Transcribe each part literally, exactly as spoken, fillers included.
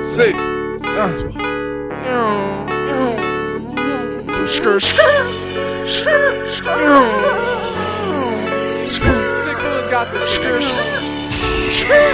six, seven, skirt, skirt, skirt, skirt. Six who's got the skirt, skirt,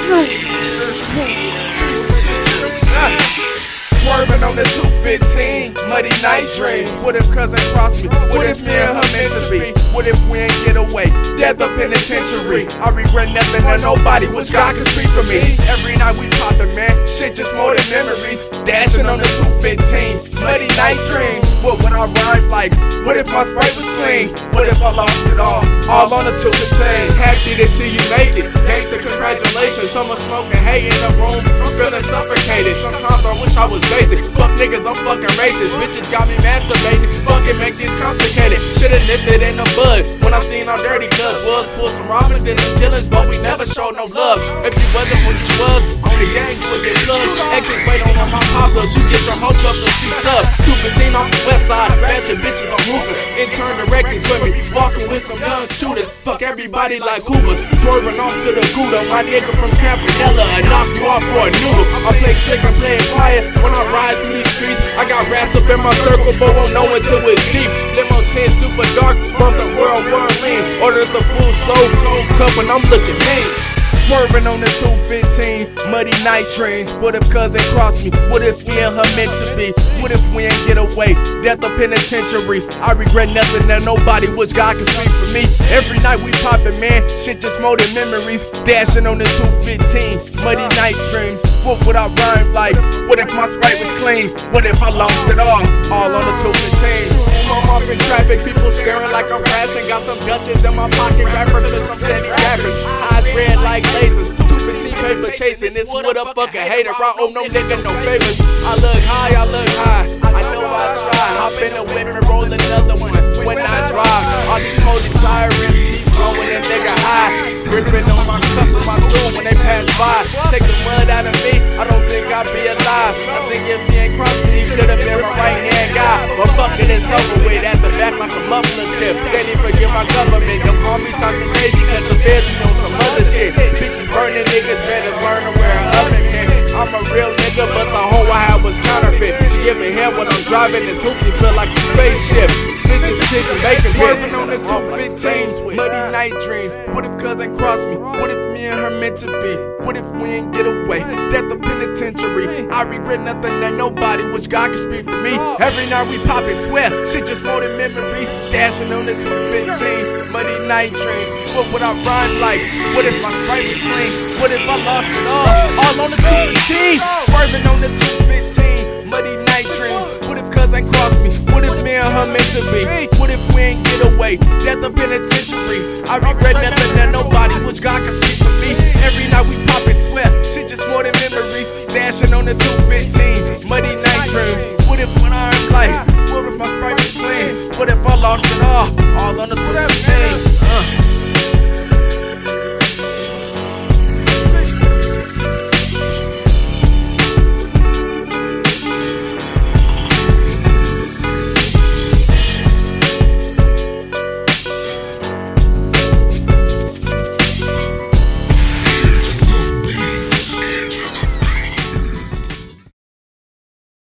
swerving on the two fifteen, muddy night dreams. What if cousin crossed me? What if me and her meant to be? What if we ain't get away? Death or penitentiary. I regret nothing or nobody, which God can speak for me. Every night we poppin', man, shit just more than memories. Dashing on the two fifteen, muddy night dreams. What would I rhyme like? What if my Sprite was clean? What if I lost it all? All on the two fifteen. Happy to see you make it. Gangsta, congratulations. So much smoke and hate in the room. I'm feeling suffocated. Sometimes I wish I was basic. Fuck niggas, I'm fucking racist. Bitches got me masturbating. Fucking make this complicated. Should've nipped it in the bud when I seen how dirty cuz was. Pull some robbers, did some killings, but we never showed no love. If you wasn't who you was, on the gang you would get plugged. Exes wait on my pop-ups, you get your hope up and shoot up. two fifteen on the west side, ratchet bitches on hookah. Intern the records with me, walking with some young shooters. Fuck everybody like Hoover, swerving off to the Gouda. My nigga from Campanella, I knock you off for a noodle. I play slick and play it quiet when I ride through these streets. I got rats up in my circle, but won't know until it's deep. Limo ten super dark, bumping World War lean. Order the full slow cold cup and I'm looking mean. Swerving on the two fifteen, muddy night trains. What if cousin crossed me? What if me and her meant to be? What if we ain't get away? Death or penitentiary. I regret nothing or nobody, which God can speak for me. Every night we poppin', man, shit just more than memories. Dashing on the two fifteen, muddy night dreams. What would I rhyme like? What if my Sprite was clean? What if I lost it all? All on the two fifteen. I'm off in traffic, people staring like I'm crashing. Got some gutches in my pocket, rappers with some steady rapping. Eyes red like lasers, two fifteen paper chasing. This what a fucking hater, I owe no nigga no favors. I look high, I look high, I know I try. Hop in the whip and roll another one when I drive. All these police sirens keep blowing a nigga high. Gripping on my cup and my tune when they pass by. Take the mud out of me, I don't think I'd be alive. I think if he ain't crossed me, he should've been my right hand guy. But fuck it, it's over with at the back like a muffler tip. They didn't forget my government, don't call me talking crazy cause the feds is on some other shit. Bitches burning niggas better learn to wear an oven, man. I'm a real nigga, but the hoe I had was counterfeit. She giving head when I'm driving this hoopty, feel like a spaceship. Bitches kicking bacon, swerving on the two fifteen, muddy night dreams. What if cousin crossed me? What if me and her meant to be? What if we ain't get away? Death or penitentiary. I regret nothing that nobody, which God can speak for me. Every night we pop it, swear, shit just more than memories. Dashing on the two fifteen, muddy night dreams. What would I rhyme like? What if my Sprite was clean? What if I lost it all? All on the two fifteen, swerving on the two fifteen, muddy night dreams. What if cousin crossed me? What if me and her meant to be? What if we ain't get away? Death or penitentiary. I regret nothing that nobody, which God can speak for me. Every night we pop it, swear, shit just more than memories. Dashing on the two fifteen, muddy night dreams. What if when I'm like, what if my Sprite was clean? What if I lost it all? All on the two fifteen.